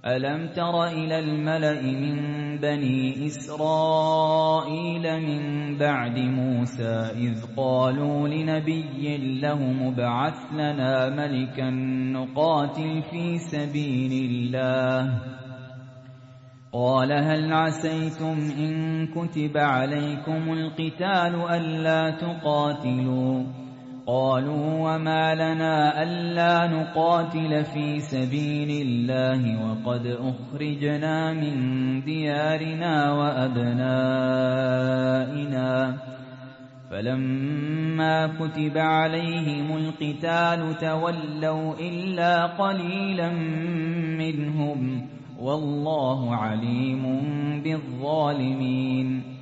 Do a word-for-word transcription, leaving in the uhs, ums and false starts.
ألم تر إلى الملأ من بني إسرائيل من بعد موسى إذ قالوا لنبي لهم ابعث لنا ملكا نقاتل في سبيل الله قال هل عسيتم إن كتب عليكم القتال ألا تقاتلوا قالوا وما لنا ألا نقاتل في سبيل الله وقد أخرجنا من ديارنا وأبنائنا فلما كتب عليهم القتال تولوا إلا قليلا منهم والله عليم بالظالمين